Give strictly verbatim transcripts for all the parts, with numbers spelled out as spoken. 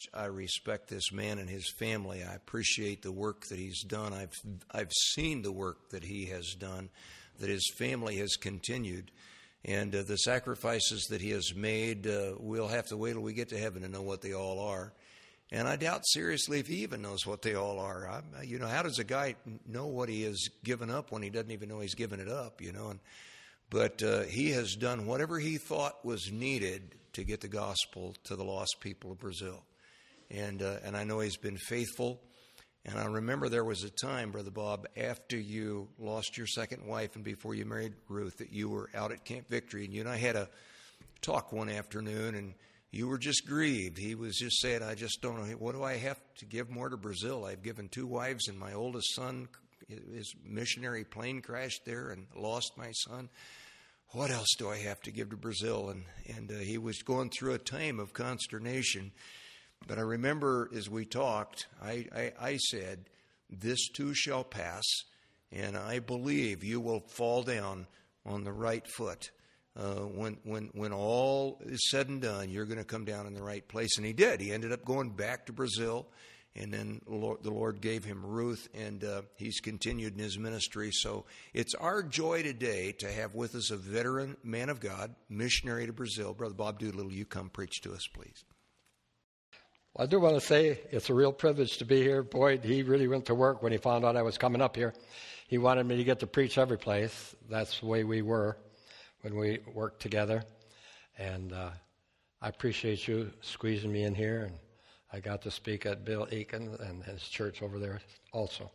I respect this man and his family. I appreciate the work that he's done. I've I've seen the work that he has done, that his family has continued, and uh, the sacrifices that he has made. Uh, we'll have to wait till we get to heaven to know what they all are. And I doubt seriously if he even knows what they all are. I, you know, how does a guy know what he has given up when he doesn't even know he's given it up? You know, and but uh, he has done whatever he thought was needed to get the gospel to the lost people of Brazil. And uh, and I know he's been faithful. And I remember there was a time, Brother Bob, after you lost your second wife and before you married Ruth, that you were out at Camp Victory. And you and I had a talk one afternoon, and you were just grieved. He was just saying, I just don't know. What do I have to give more to Brazil? I've given two wives, and my oldest son, his missionary plane crashed there and lost my son. What else do I have to give to Brazil? And, and uh, he was going through a time of consternation. But I remember as we talked, I, I, I said, this too shall pass, and I believe you will fall down on the right foot. Uh, when when when all is said and done, you're going to come down in the right place. And he did. He ended up going back to Brazil, and then the Lord, the Lord gave him Ruth, and uh, he's continued in his ministry. So it's our joy today to have with us a veteran man of God, missionary to Brazil. Brother Bob Doolittle, you come preach to us, please. Well, I do want to say it's a real privilege to be here. Boy, he really went to work when he found out I was coming up here. He wanted me to get to preach every place. That's the way we were when we worked together. And uh, I appreciate you squeezing me in here. And I got to speak at Bill Aiken and his church over there also.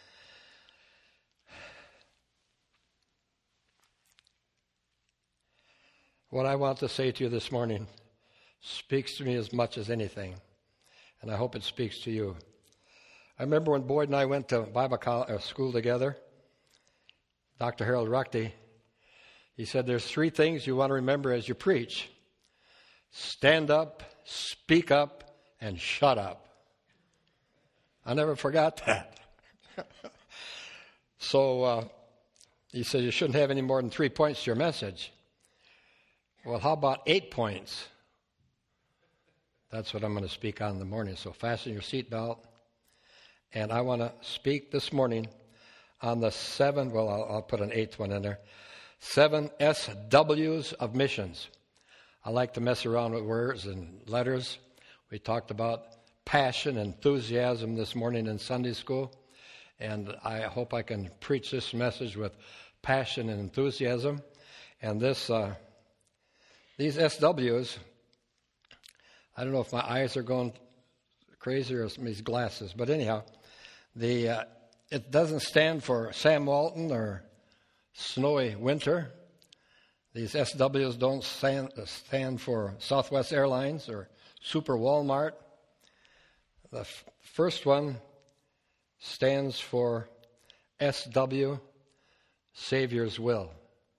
What I want to say to you this morning speaks to me as much as anything. And I hope it speaks to you. I remember when Boyd and I went to Bible school together, Doctor Harold Ruckty, he said, there's three things you want to remember as you preach. Stand up, speak up, and shut up. I never forgot that. so uh, he said you shouldn't have any more than three points to your message. Well, how about eight points? That's what I'm going to speak on in the morning. So fasten your seatbelt. And I want to speak this morning on the seven, well, I'll, I'll put an eighth one in there, seven S Ws of missions. I like to mess around with words and letters. We talked about passion, enthusiasm this morning in Sunday school. And I hope I can preach this message with passion and enthusiasm. And this, uh, these S Ws, I don't know if my eyes are going crazy or these glasses, but anyhow, the uh, it doesn't stand for Sam Walton or Snowy Winter. These S Ws don't stand, stand for Southwest Airlines or Super Walmart. The f- first one stands for S W, Savior's Will.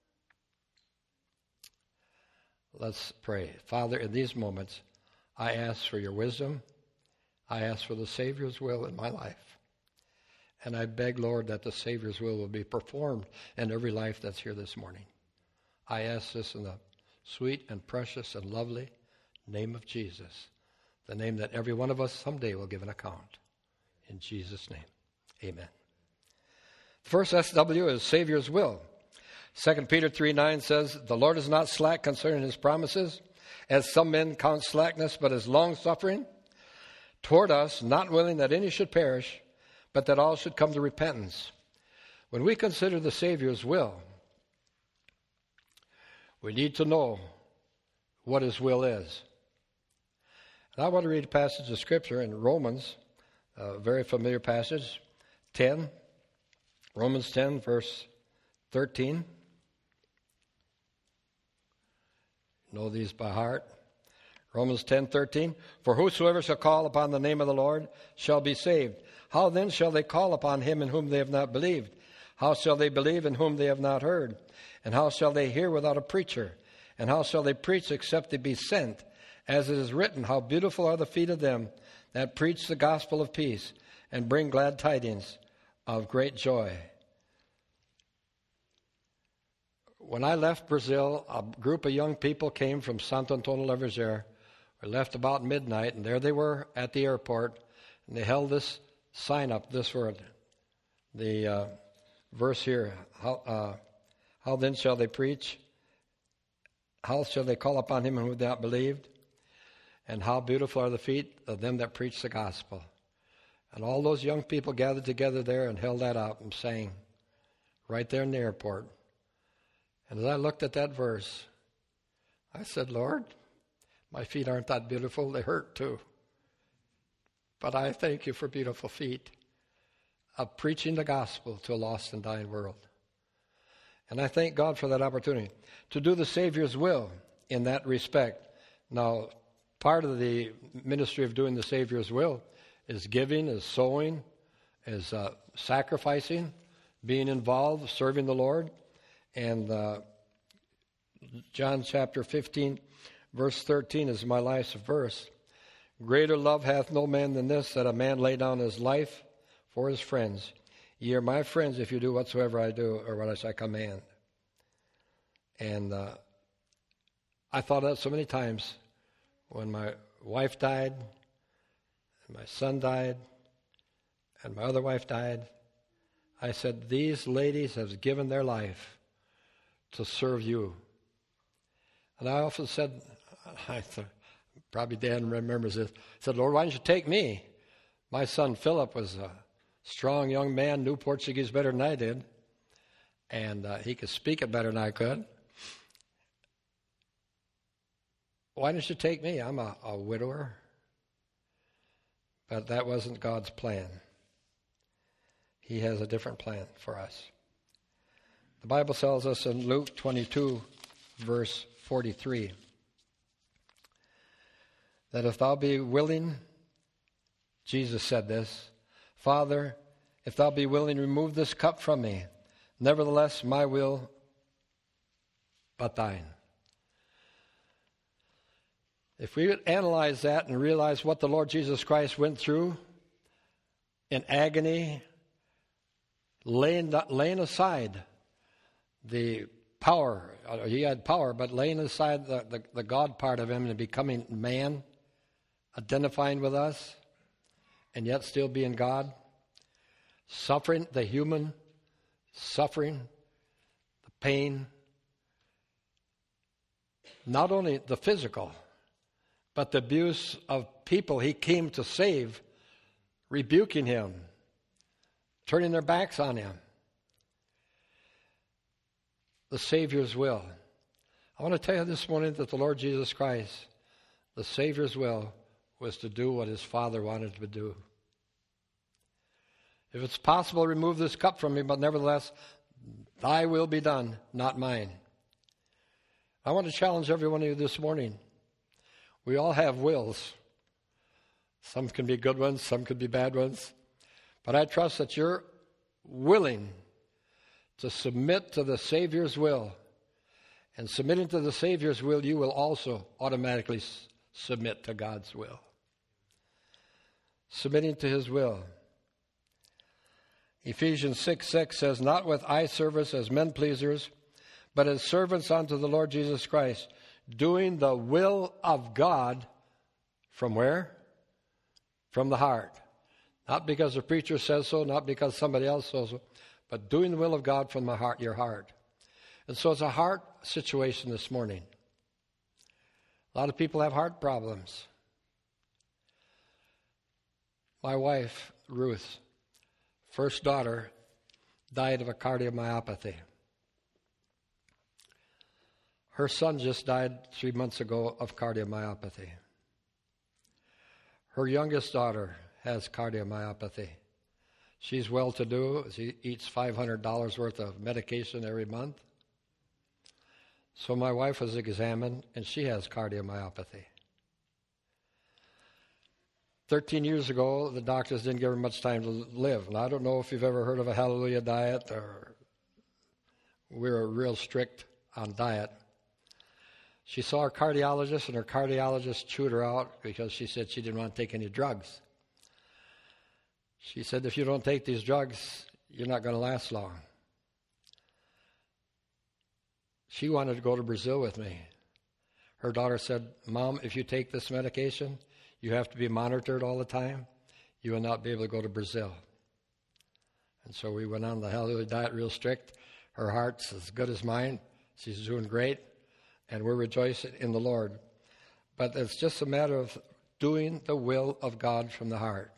Let's pray. Father, in these moments, I ask for your wisdom. I ask for the Savior's will in my life. And I beg, Lord, that the Savior's will will be performed in every life that's here this morning. I ask this in the sweet and precious and lovely name of Jesus, the name that every one of us someday will give an account. In Jesus' name, amen. The first S W is Savior's will. Second Peter three nine says, the Lord is not slack concerning his promises, as some men count slackness, but is long-suffering toward us, not willing that any should perish, but that all should come to repentance. When we consider the Savior's will, we need to know what his will is. And I want to read a passage of Scripture in Romans, a very familiar passage, ten, Romans ten, verse thirteen. Know these by heart. Romans ten thirteen. For whosoever shall call upon the name of the Lord shall be saved. How then shall they call upon him in whom they have not believed? How shall they believe in whom they have not heard? And how shall they hear without a preacher? And how shall they preach except they be sent? As it is written, how beautiful are the feet of them that preach the gospel of peace and bring glad tidings of great joy. When I left Brazil, a group of young people came from Santo Antônio La Vergere, We left about midnight, and there they were at the airport, and they held this sign up, this word, the uh, verse here, how, uh, how then shall they preach? How shall they call upon him who have not believed? And how beautiful are the feet of them that preach the gospel. And all those young people gathered together there and held that up and sang right there in the airport. And as I looked at that verse, I said, Lord, my feet aren't that beautiful. They hurt too. But I thank you for beautiful feet of preaching the gospel to a lost and dying world. And I thank God for that opportunity to do the Savior's will in that respect. Now, part of the ministry of doing the Savior's will is giving, is sowing, is uh, sacrificing, being involved, serving the Lord. And uh, John chapter fifteen, verse thirteen is my last verse. Greater love hath no man than this, that a man lay down his life for his friends. Ye are my friends if you do whatsoever I do, or what I command. And uh, I thought of that so many times when my wife died, and my son died, and my other wife died. I said, these ladies have given their life to serve you. And I often said, I thought, probably Dan remembers this, I said, Lord, why don't you take me? My son Philip was a strong young man, knew Portuguese better than I did, and uh, he could speak it better than I could. Why don't you take me? I'm a, a widower. But that wasn't God's plan. He has a different plan for us. The Bible tells us in Luke twenty-two, verse forty-three, that if thou be willing, Jesus said this, Father, if thou be willing, remove this cup from me. Nevertheless, my will, but thine. If we would analyze that and realize what the Lord Jesus Christ went through in agony, laying, laying aside the power, he had power, but laying aside the, the, the God part of him and becoming man, identifying with us, and yet still being God, suffering, the human suffering, the pain, not only the physical, but the abuse of people he came to save, rebuking him, turning their backs on him. The Savior's will. I want to tell you this morning that the Lord Jesus Christ, the Savior's will, was to do what his Father wanted to do. If it's possible, remove this cup from me, but nevertheless, thy will be done, not mine. I want to challenge every one of you this morning. We all have wills. Some can be good ones, some could be bad ones. But I trust that you're willing to submit to the Savior's will. And submitting to the Savior's will, you will also automatically s- submit to God's will. Submitting to his will. Ephesians six six says, not with eye service as men pleasers, but as servants unto the Lord Jesus Christ, doing the will of God from where? From the heart. Not because the preacher says so, not because somebody else says so, but doing the will of God from the heart, your heart. And so it's a heart situation this morning. A lot of people have heart problems. My wife, Ruth, first daughter, died of a cardiomyopathy. Her son just died three months ago of cardiomyopathy. Her youngest daughter has cardiomyopathy. She's well-to-do. She eats five hundred dollars worth of medication every month. So my wife was examined, and she has cardiomyopathy. Thirteen years ago, the doctors didn't give her much time to live. And I don't know if you've ever heard of a Hallelujah diet, or we're real strict on diet. She saw her cardiologist, and her cardiologist chewed her out because she said she didn't want to take any drugs. She said, if you don't take these drugs, you're not going to last long. She wanted to go to Brazil with me. Her daughter said, Mom, if you take this medication, you have to be monitored all the time. You will not be able to go to Brazil. And so we went on the healthy diet real strict. Her heart's as good as mine. She's doing great. And we're rejoicing in the Lord. But it's just a matter of doing the will of God from the heart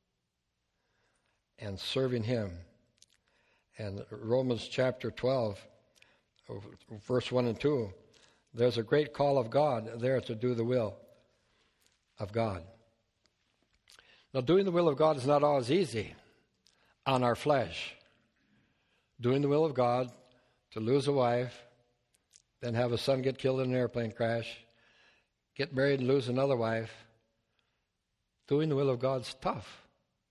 and serving Him. And Romans chapter twelve, verse one and two, there's a great call of God there to do the will of God. Now, doing the will of God is not always easy on our flesh. Doing the will of God, to lose a wife, then have a son get killed in an airplane crash, get married and lose another wife. Doing the will of God's tough.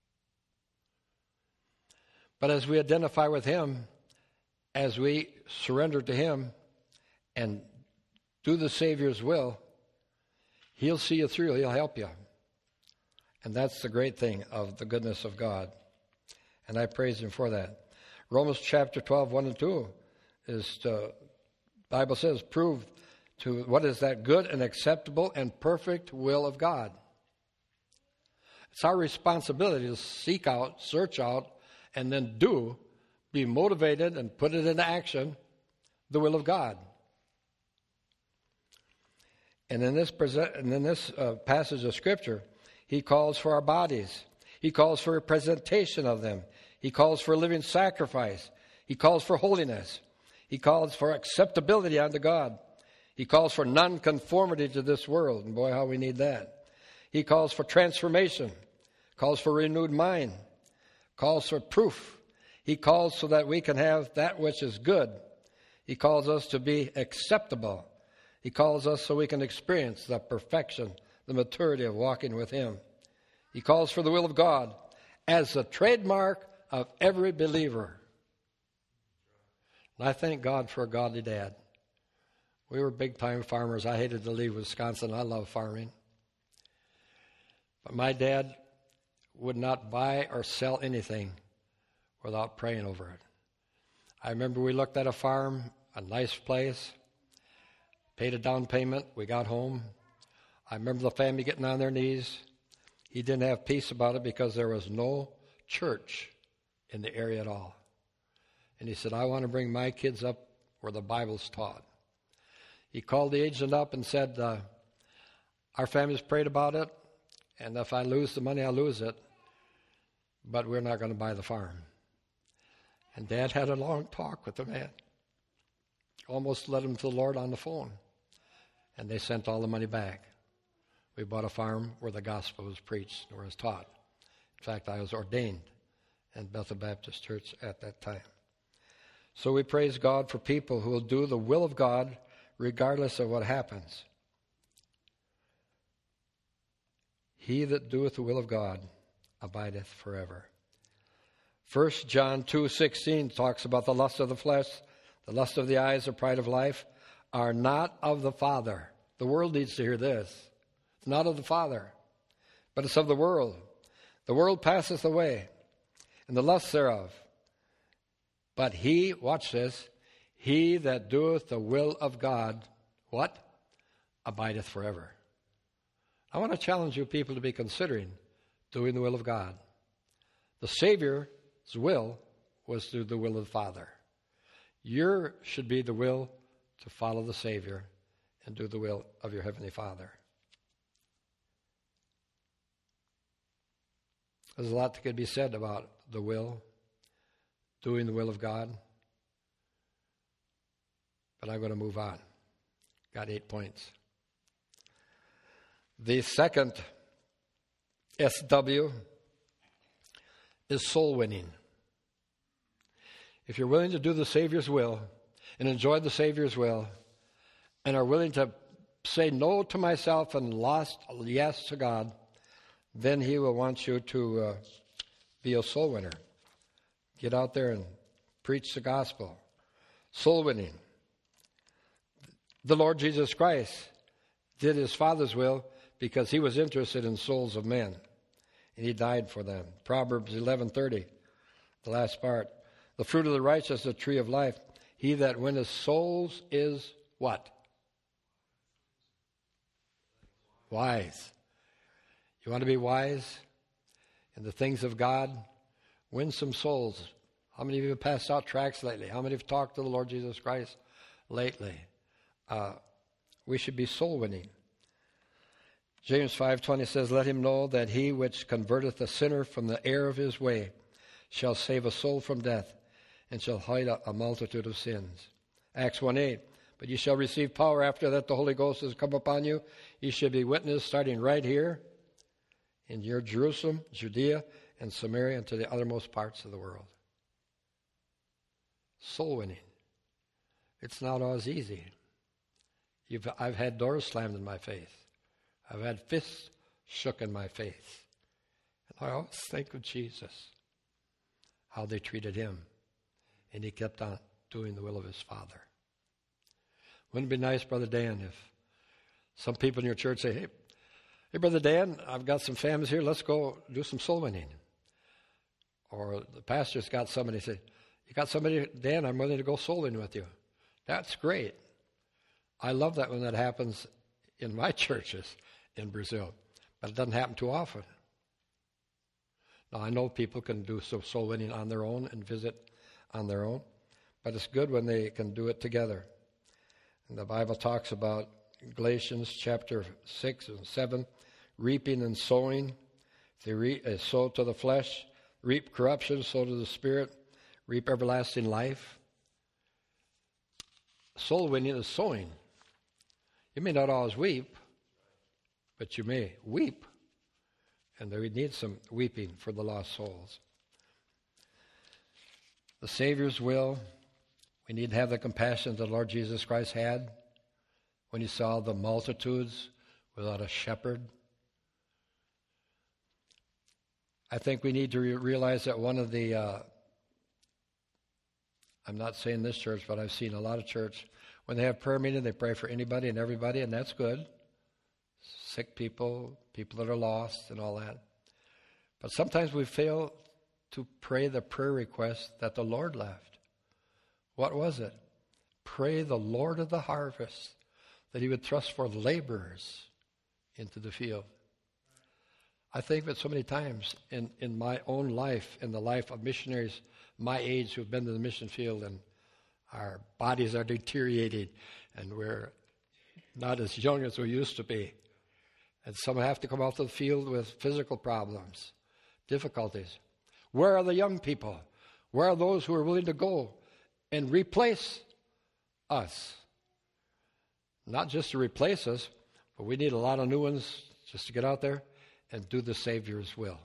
But as we identify with Him, as we surrender to Him and do the Savior's will, He'll see you through. He'll help you. And that's the great thing of the goodness of God. And I praise Him for that. Romans chapter twelve, one and two is, the Bible says, prove to what is that good and acceptable and perfect will of God. It's our responsibility to seek out, search out, and then do, be motivated and put it into action, the will of God. And in this, present, and in this uh, passage of Scripture, He calls for our bodies. He calls for a presentation of them. He calls for a living sacrifice. He calls for holiness. He calls for acceptability unto God. He calls for nonconformity to this world. And boy, how we need that. He calls for transformation. Calls for renewed mind. Calls for proof. He calls so that we can have that which is good. He calls us to be acceptable. He calls us so we can experience the perfection, the maturity of walking with Him. He calls for the will of God as the trademark of every believer. And I thank God for a godly dad. We were big-time farmers. I hated to leave Wisconsin. I love farming. But my dad would not buy or sell anything without praying over it. I remember we looked at a farm, a nice place, paid a down payment. We got home. I remember the family getting on their knees. He didn't have peace about it because there was no church in the area at all. And he said, I want to bring my kids up where the Bible's taught. He called the agent up and said, uh, our family's prayed about it, and if I lose the money, I'll lose it, but we're not going to buy the farm. And Dad had a long talk with the man. Almost led him to the Lord on the phone. And they sent all the money back. We bought a farm where the gospel was preached, where it was taught. In fact, I was ordained in Bethel Baptist Church at that time. So we praise God for people who will do the will of God regardless of what happens. He that doeth the will of God abideth forever. First John two sixteen talks about the lust of the flesh, the lust of the eyes, the pride of life, are not of the Father. The world needs to hear this. It's not of the Father, but it's of the world. The world passeth away, and the lust thereof. But he, watch this, he that doeth the will of God, what? Abideth forever. I want to challenge you people to be considering doing the will of God. The Savior's will was through the will of the Father. Your should be the will to follow the Savior and do the will of your Heavenly Father. There's a lot that could be said about the will, doing the will of God. But I'm going to move on. Got eight points. The second S W is soul winning. If you're willing to do the Savior's will and enjoy the Savior's will and are willing to say no to myself and lost yes to God, then He will want you to uh, be a soul winner. Get out there and preach the gospel. Soul winning. The Lord Jesus Christ did His Father's will because He was interested in souls of men, and He died for them. Proverbs eleven thirty, the last part. The fruit of the righteous is the tree of life. He that winneth souls is what? Wise. You want to be wise in the things of God? Win some souls. How many of you have passed out tracts lately? How many have talked to the Lord Jesus Christ lately? Uh, we should be soul winning. James five twenty says, "Let him know that he which converteth a sinner from the error of his way shall save a soul from death, and shall hide a, a multitude of sins." Acts one eight, "But ye shall receive power after that the Holy Ghost has come upon you. Ye shall be witnesses," starting right here in your Jerusalem, Judea, and Samaria, and to the uttermost parts of the world. Soul winning. It's not always easy. You've, I've had doors slammed in my face. I've had fists shook in my face. And I always think of Jesus, how they treated him. And he kept on doing the will of his Father. Wouldn't it be nice, Brother Dan, if some people in your church say, hey, hey, Brother Dan, I've got some families here. Let's go do some soul winning. Or the pastor's got somebody say, you got somebody, Dan, I'm willing to go soul winning with you. That's great. I love that when that happens in my churches in Brazil. But it doesn't happen too often. Now, I know people can do some soul winning on their own and visit on their own. But it's good when they can do it together. And the Bible talks about Galatians chapter six and seven, reaping and sowing. If they re- uh, sow to the flesh, reap corruption, sow to the Spirit, reap everlasting life. Soul winning is sowing. You may not always weep, but you may weep. And we need some weeping for the lost souls. The Savior's will. We need to have the compassion that the Lord Jesus Christ had when he saw the multitudes without a shepherd. I think we need to re- realize that one of the, uh, I'm not saying this church, but I've seen a lot of church, when they have prayer meeting, they pray for anybody and everybody, and that's good. Sick people, people that are lost, and all that. But sometimes we fail to pray the prayer request that the Lord left. What was it? Pray the Lord of the harvest that he would thrust forth laborers into the field. I think that so many times in, in my own life, in the life of missionaries my age who've been to the mission field, and our bodies are deteriorating, and we're not as young as we used to be. And some have to come out to the field with physical problems, difficulties. Where are the young people? Where are those who are willing to go and replace us? Not just to replace us, but we need a lot of new ones just to get out there and do the Savior's will.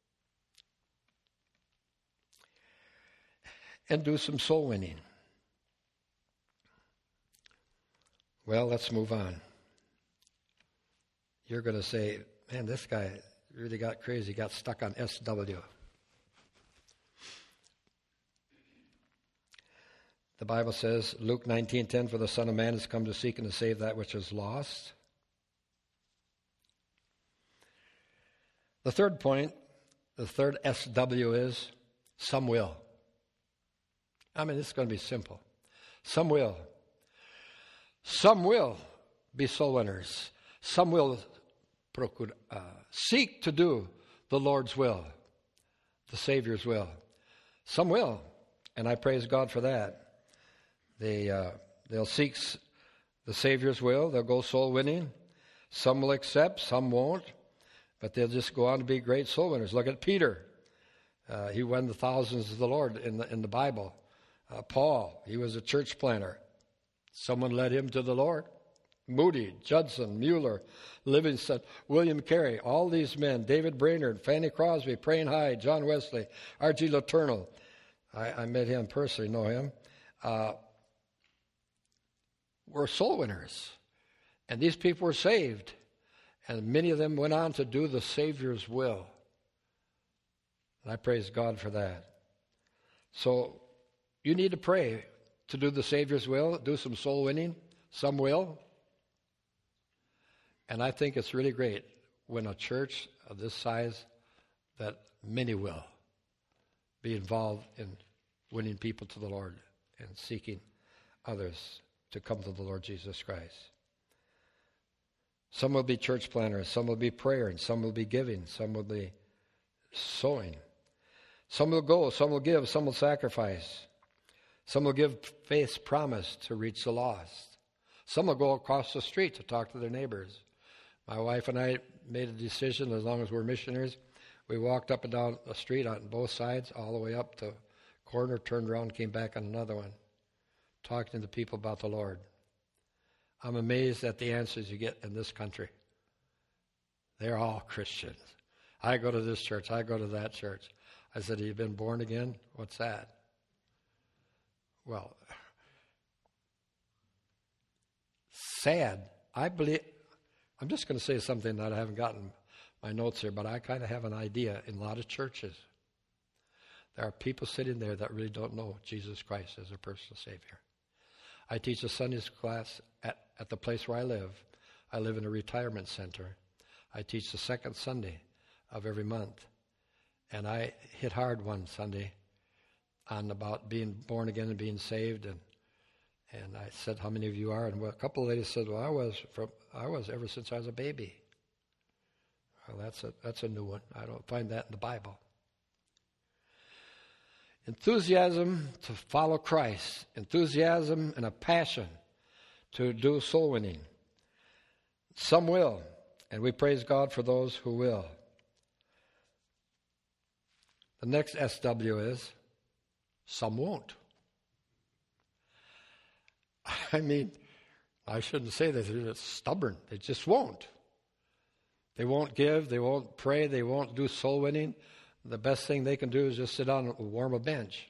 And do some soul winning. Well, let's move on. You're going to say, man, this guy really got crazy, got stuck on S W. The Bible says, Luke nineteen ten, for the Son of Man has come to seek and to save that which is lost. The third point, the third S W is, some will. I mean, this is going to be simple. Some will. Some will be soul winners. Some will procure, uh, seek to do the Lord's will, the Savior's will. Some will, and I praise God for that. They, uh, they'll seek the Savior's will. They'll go soul winning. Some will accept, some won't, but they'll just go on to be great soul winners. Look at Peter. Uh, he won the thousands of the Lord in the, in the Bible. Uh, Paul, he was a church planter. Someone led him to the Lord. Moody, Judson, Mueller, Livingston, William Carey, all these men, David Brainerd, Fanny Crosby, Praying Hyde, John Wesley, R G Letourneau. I, I met him personally, know him. Uh, were soul winners. And these people were saved. And many of them went on to do the Savior's will. And I praise God for that. So you need to pray to do the Savior's will, do some soul winning. Some will. And I think it's really great when a church of this size that many will be involved in winning people to the Lord and seeking others to come to the Lord Jesus Christ. Some will be church planners, some will be praying, some will be giving, some will be sowing. Some will go, some will give, some will sacrifice. Some will give faith's promise to reach the lost. Some will go across the street to talk to their neighbors. My wife and I made a decision, as long as we're missionaries, we walked up and down the street on both sides, all the way up to the corner, turned around, came back on another one, talking to people about the Lord. I'm amazed at the answers you get in this country. They're all Christians. I go to this church, I go to that church. I said, have you been born again? What's that? Well, sad. I believe, I'm just going to say something that I haven't gotten my notes here, but I kind of have an idea in a lot of churches. There are people sitting there that really don't know Jesus Christ as their personal Savior. I teach a Sunday school class at, at the place where I live. I live in a retirement center. I teach the second Sunday of every month. And I hit hard one Sunday on about being born again and being saved. And and I said, how many of you are? And a couple of ladies said, well, I was from I was ever since I was a baby. Well, that's a that's a new one. I don't find that in the Bible. Enthusiasm to follow Christ. Enthusiasm and a passion to do soul winning. Some will, and we praise God for those who will. The next S W is, some won't. I mean, I shouldn't say this, they're just stubborn. They just won't. They won't give, they won't pray, they won't do soul winning. The best thing they can do is just sit down and warm a bench.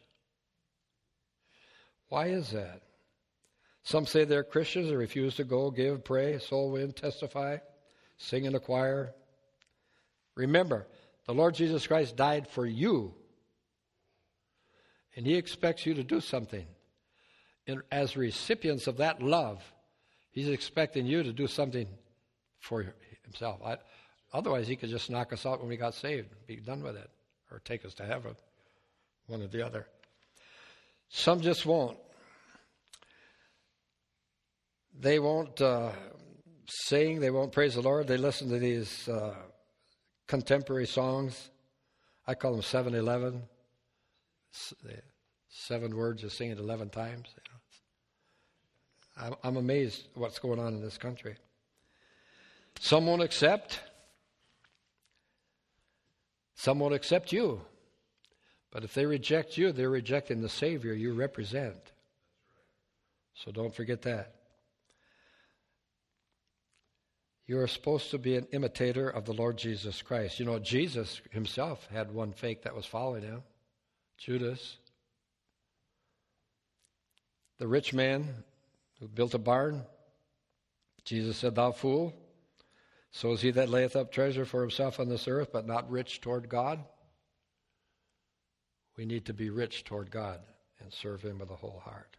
Why is that? Some say they're Christians and refuse to go, give, pray, soul win, testify, sing in a choir. Remember, the Lord Jesus Christ died for you. And He expects you to do something. And as recipients of that love, He's expecting you to do something for Himself. I, otherwise, He could just knock us out when we got saved, be done with it, or take us to heaven, one or the other. Some just won't. They won't uh, sing, they won't praise the Lord. They listen to these uh, contemporary songs. I call them seven eleven. Seven words, you sing it eleven times. You know. I'm, I'm amazed what's going on in this country. Some won't accept. Some won't accept you. But if they reject you, they're rejecting the Savior you represent. So don't forget that. You are supposed to be an imitator of the Lord Jesus Christ. You know, Jesus Himself had one fake that was following Him, Judas. The rich man who built a barn, Jesus said, thou fool, so is he that layeth up treasure for himself on this earth, but not rich toward God. We need to be rich toward God and serve Him with a whole heart.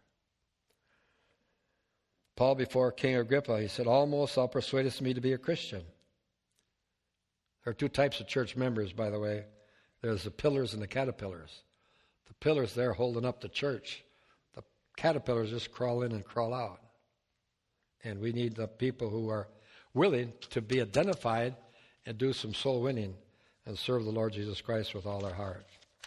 Paul, before King Agrippa, he said, almost thou persuadest me to be a Christian. There are two types of church members, by the way. There's the pillars and the caterpillars. The pillars there holding up the church. The caterpillars just crawl in and crawl out. And we need the people who are willing to be identified and do some soul winning and serve the Lord Jesus Christ with all their heart.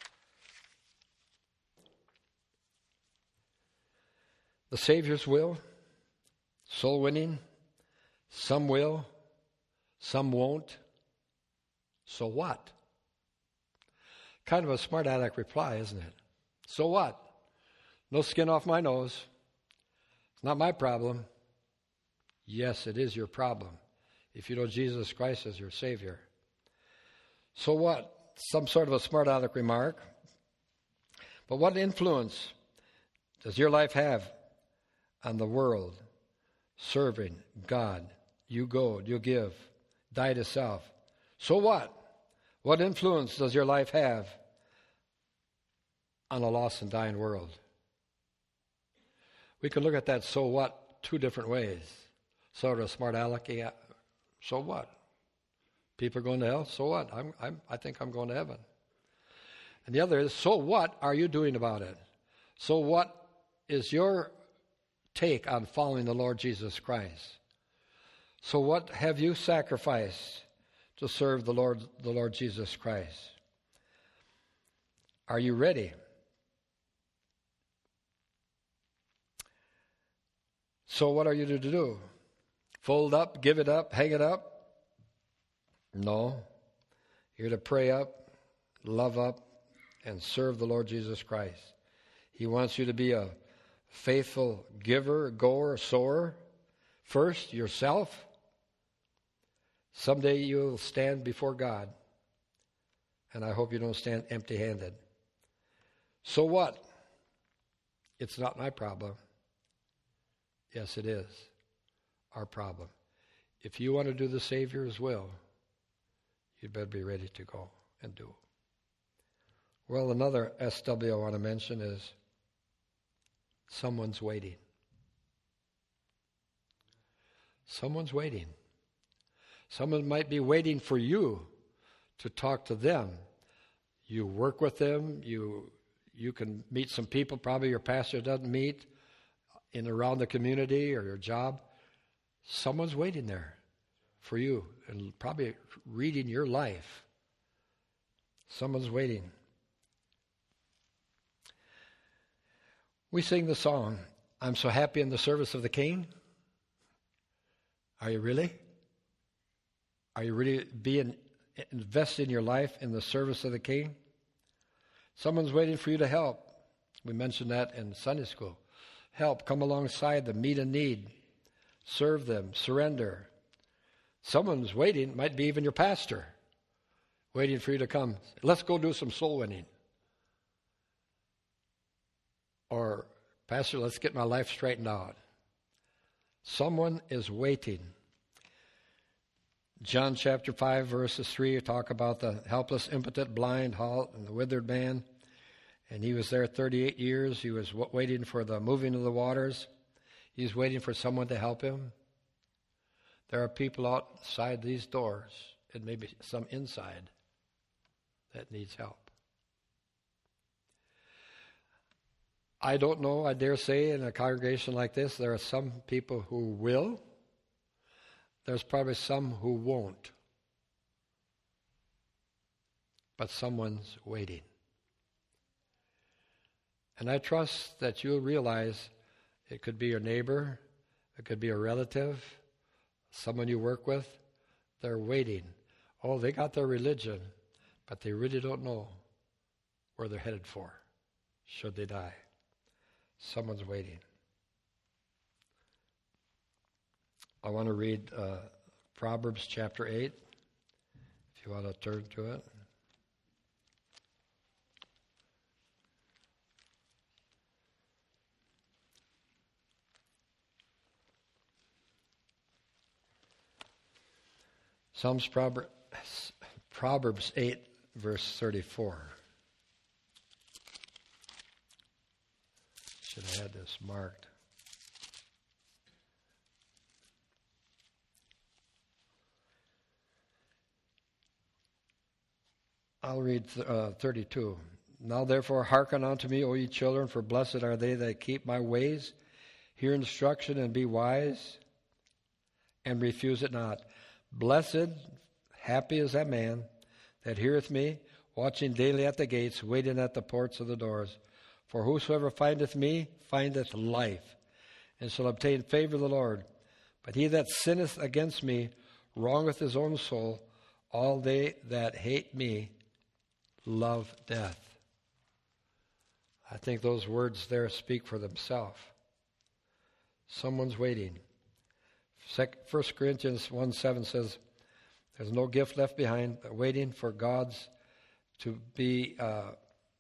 The Savior's will, soul winning, some will, some won't. So what? Kind of a smart aleck reply, isn't it? So what? No skin off my nose. It's not my problem. Yes, it is your problem if you know Jesus Christ as your Savior. So what? Some sort of a smart aleck remark. But what influence does your life have on the world? Serving God. You go, you give, die to self. So what? What influence does your life have on a lost and dying world? We can look at that so what two different ways. Sort of a smart aleck, yeah, so what? People are going to hell, so what? I'm, I'm, I think I'm going to heaven. And the other is, so what are you doing about it? So what is your take on following the Lord Jesus Christ? So what have you sacrificed to serve the Lord, the Lord Jesus Christ? Are you ready? So what are you to do? Fold up, give it up, hang it up? No. You're to pray up, love up, and serve the Lord Jesus Christ. He wants you to be a faithful giver, goer, sower. First, yourself. Someday you'll stand before God. And I hope you don't stand empty-handed. So what? It's not my problem. Yes, it is our problem. If you want to do the Savior's will, you'd better be ready to go and do. Well, another S W I want to mention is someone's waiting. Someone's waiting. Someone might be waiting for you to talk to them. You work with them. You you can meet some people probably your pastor doesn't meet in around the community or your job. Someone's waiting there for you and probably reading your life. Someone's waiting. We sing the song, I'm so happy in the service of the King. Are you really? Are you really being investing your life in the service of the King? Someone's waiting for you to help. We mentioned that in Sunday school. Help, come alongside them, meet a need, serve them, surrender. Someone's waiting, might be even your pastor, waiting for you to come. Let's go do some soul winning. Or, Pastor, let's get my life straightened out. Someone is waiting. John chapter five, verses three, talk about the helpless, impotent, blind, halt, and the withered man. And he was there thirty-eight years. He was waiting for the moving of the waters. He was waiting for someone to help him. There are people outside these doors, and maybe some inside, that needs help. I don't know, I dare say, in a congregation like this, there are some people who will. There's probably some who won't. But someone's waiting. And I trust that you'll realize it could be your neighbor, it could be a relative, someone you work with. They're waiting. Oh, they got their religion, but they really don't know where they're headed for, should they die. Someone's waiting. I want to read uh, Proverbs chapter eight, if you want to turn to it. Psalms Proverbs, Proverbs eight, verse thirty-four. Should have had this marked. I'll read uh, thirty-two. Now therefore hearken unto me, O ye children, for blessed are they that keep my ways. Hear instruction and be wise, and refuse it not. Blessed, happy is that man that heareth me, watching daily at the gates, waiting at the ports of the doors. For whosoever findeth me findeth life, and shall obtain favor of the Lord. But he that sinneth against me wrongeth his own soul. All they that hate me love death. I think those words there speak for themselves. Someone's waiting. First Corinthians one seven says, there's no gift left behind, but waiting for God's to be, uh,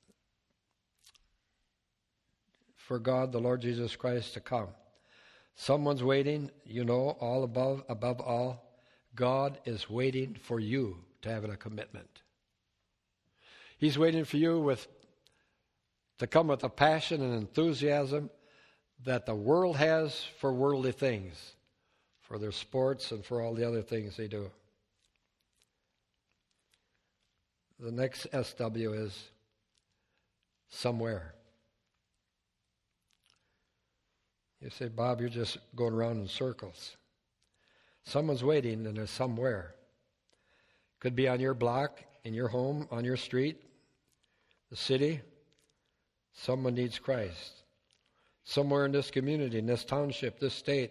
for God, the Lord Jesus Christ, to come. Someone's waiting, you know, all above, above all, God is waiting for you to have a commitment. He's waiting for you with to come with a passion and enthusiasm that the world has for worldly things, for their sports and for all the other things they do. The next S W is somewhere. You say, Bob, you're just going around in circles. Someone's waiting, and there's somewhere. Could be on your block, in your home, on your street, the city. Someone needs Christ. Somewhere in this community, in this township, this state.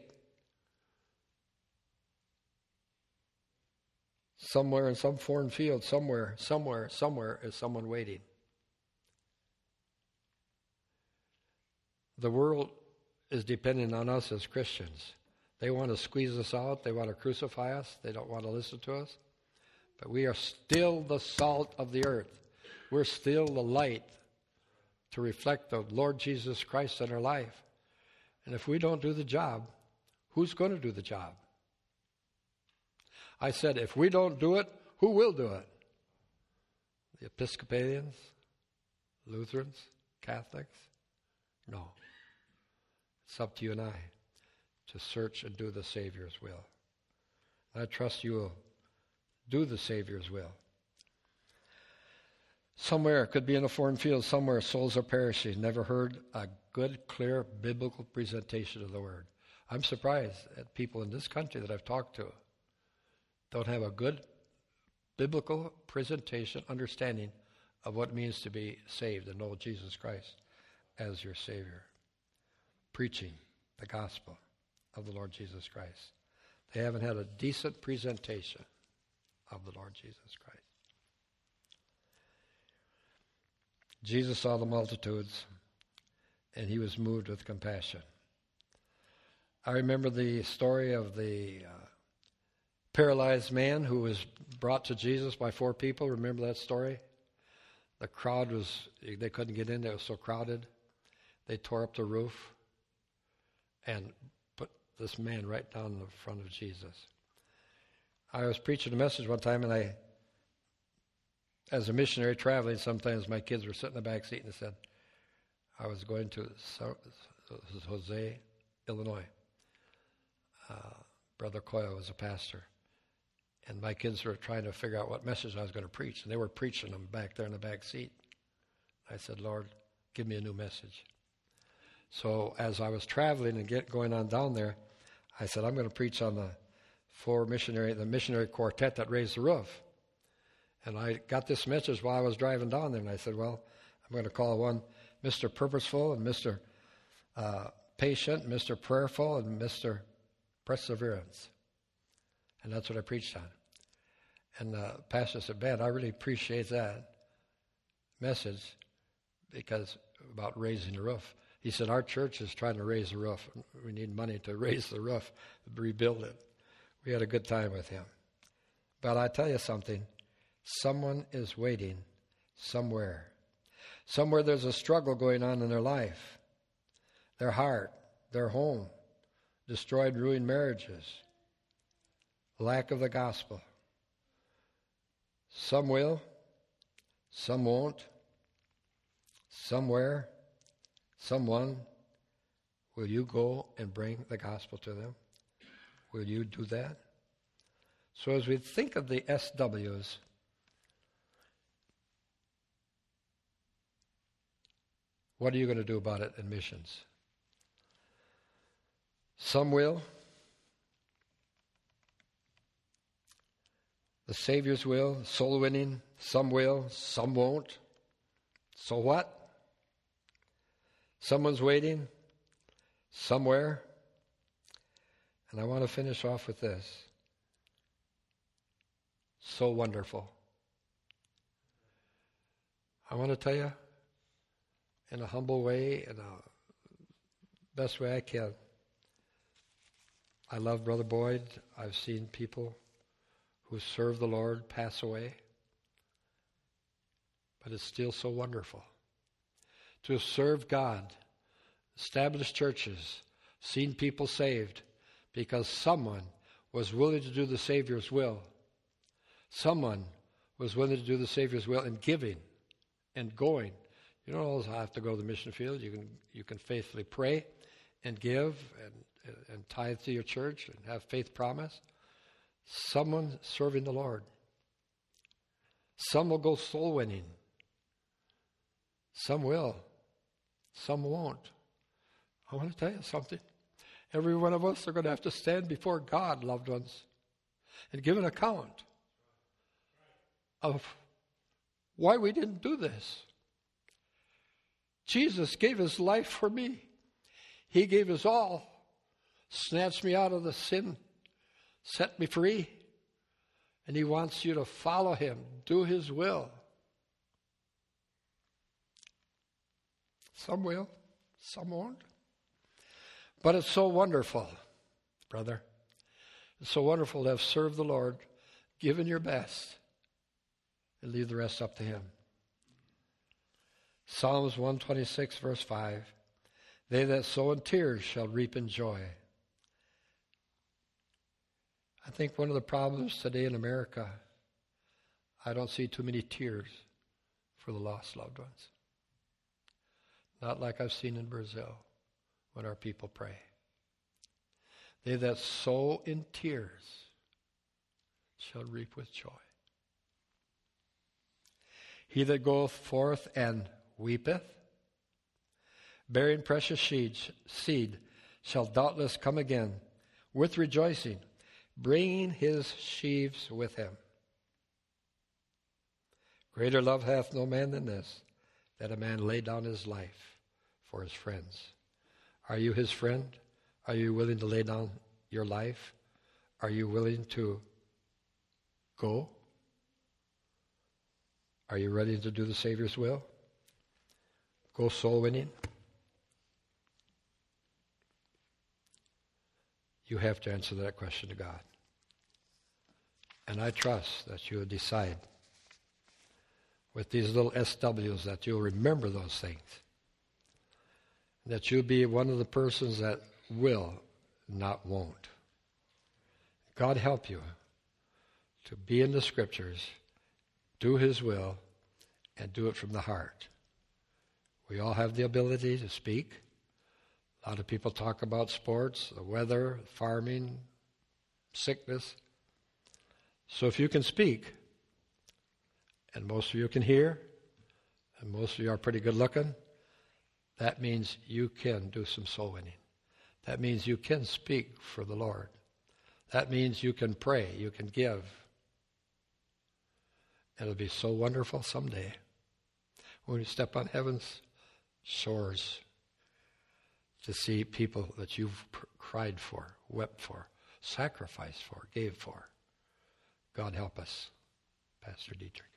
Somewhere in some foreign field, somewhere, somewhere, somewhere is someone waiting. The world is dependent on us as Christians. They want to squeeze us out. They want to crucify us. They don't want to listen to us. But we are still the salt of the earth. We're still the light to reflect the Lord Jesus Christ in our life. And if we don't do the job, who's going to do the job? I said, if we don't do it, who will do it? The Episcopalians? Lutherans? Catholics? No. It's up to you and I to search and do the Savior's will. And I trust you will do the Savior's will. Somewhere, it could be in a foreign field, somewhere souls are perishing. Never heard a good, clear, biblical presentation of the Word. I'm surprised at people in this country that I've talked to don't have a good biblical presentation, understanding of what it means to be saved and know Jesus Christ as your Savior. Preaching the gospel of the Lord Jesus Christ. They haven't had a decent presentation of the Lord Jesus Christ. Jesus saw the multitudes, and he was moved with compassion. I remember the story of the uh, paralyzed man who was brought to Jesus by four people. Remember that story? The crowd was, they couldn't get in there. It was so crowded. They tore up the roof and put this man right down in the front of Jesus. I was preaching a message one time, and I, as a missionary traveling, sometimes my kids were sitting in the back seat, and they said, I was going to Jose, Illinois. Uh, Brother Coyle was a pastor. And my kids were trying to figure out what message I was going to preach, and they were preaching them back there in the back seat. I said, Lord, give me a new message. So as I was traveling and get going on down there, I said, I'm going to preach on the four missionary, the missionary quartet that raised the roof. And I got this message while I was driving down there, and I said, well, I'm going to call one Mister Purposeful and Mister Uh, Patient, Mister Prayerful, and Mister Perseverance. And that's what I preached on. And the pastor said, man, I really appreciate that message because about raising the roof. He said, our church is trying to raise the roof. We need money to raise the roof, rebuild it. We had a good time with him. But I tell you something, someone is waiting somewhere. Somewhere there's a struggle going on in their life, their heart, their home, destroyed, ruined marriages, lack of the gospel. Some will, some won't. Somewhere, someone, will you go and bring the gospel to them? Will you do that? So as we think of the S Ws, what are you going to do about it in missions? Some will. The Savior's will, soul winning. Some will, some won't. So what? Someone's waiting somewhere. And I want to finish off with this. So wonderful. I want to tell you, in a humble way, in the best way I can, I love Brother Boyd. I've seen people who serve the Lord pass away. But it's still so wonderful to serve God, establish churches, seen people saved because someone was willing to do the Savior's will. Someone was willing to do the Savior's will in giving and going. You don't always have to go to the mission field. You can you can faithfully pray and give and, and tithe to your church and have faith promise. Someone serving the Lord. Some will go soul winning. Some will. Some won't. I want to tell you something. Every one of us are going to have to stand before God, loved ones, and give an account of why we didn't do this. Jesus gave his life for me. He gave his all, snatched me out of the sin, set me free, and he wants you to follow him, do his will. Some will, some won't. But it's so wonderful, brother. It's so wonderful to have served the Lord, given your best, and leave the rest up to him. Psalms one twenty-six, verse five. They that sow in tears shall reap in joy. I think one of the problems today in America, I don't see too many tears for the lost loved ones. Not like I've seen in Brazil when our people pray. They that sow in tears shall reap with joy. He that goeth forth and weepeth, bearing precious seed, shall doubtless come again with rejoicing, bringing his sheaves with him. Greater love hath no man than this, that a man lay down his life for his friends. Are you his friend? Are you willing to lay down your life? Are you willing to go? Are you ready to do the Savior's will? Go soul winning? You have to answer that question to God. And I trust that you will decide with these little S Ws that you'll remember those things. That you'll be one of the persons that will, not won't. God help you to be in the Scriptures, do his will, and do it from the heart. We all have the ability to speak. A lot of people talk about sports, the weather, farming, sickness. So if you can speak, and most of you can hear, and most of you are pretty good looking, that means you can do some soul winning. That means you can speak for the Lord. That means you can pray, you can give. It'll be so wonderful someday when you step on heaven's shores to see people that you've pr- cried for, wept for, sacrificed for, gave for. God help us, Pastor Dietrich.